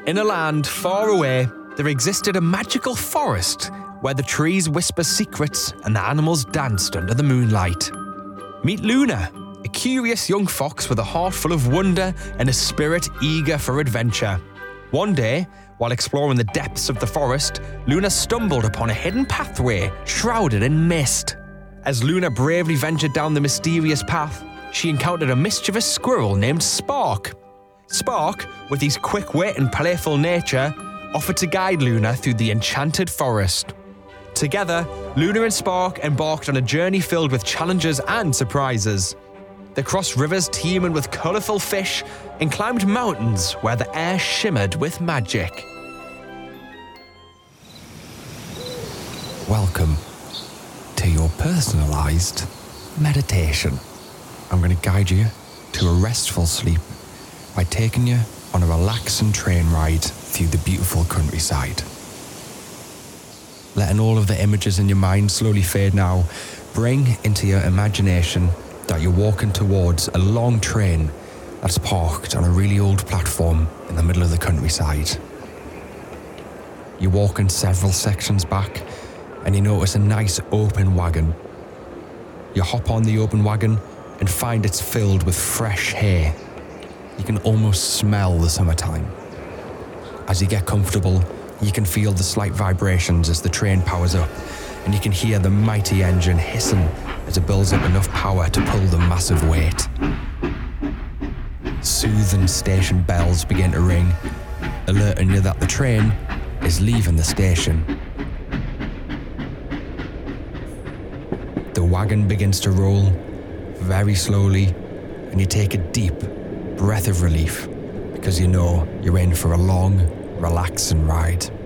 In a land far away, there existed a magical forest where the trees whisper secrets and the animals danced under the moonlight. Meet Luna, a curious young fox with a heart full of wonder and a spirit eager for adventure. One day, while exploring the depths of the forest, Luna stumbled upon a hidden pathway shrouded in mist. As Luna bravely ventured down the mysterious path, she encountered a mischievous squirrel named Spark. Spark, with his quick wit and playful nature, offered to guide Luna through the enchanted forest. Together, Luna and Spark embarked on a journey filled with challenges and surprises. They crossed rivers teeming with colourful fish and climbed mountains where the air shimmered with magic. Welcome to your personalised meditation. I'm going to guide you to a restful sleep by taking you on a relaxing train ride through the beautiful countryside. Letting all of the images in your mind slowly fade now, bring into your imagination that you're walking towards a long train that's parked on a really old platform in the middle of the countryside. You're walking several sections back and you notice a nice open wagon. You hop on the open wagon and find it's filled with fresh hay. You can almost smell the summertime. As you get comfortable, you can feel the slight vibrations as the train powers up, and you can hear the mighty engine hissing as it builds up enough power to pull the massive weight. Soothing station bells begin to ring, alerting you that the train is leaving the station. The wagon begins to roll very slowly, and you take a deep breath of relief because you know you're in for a long, relaxing ride.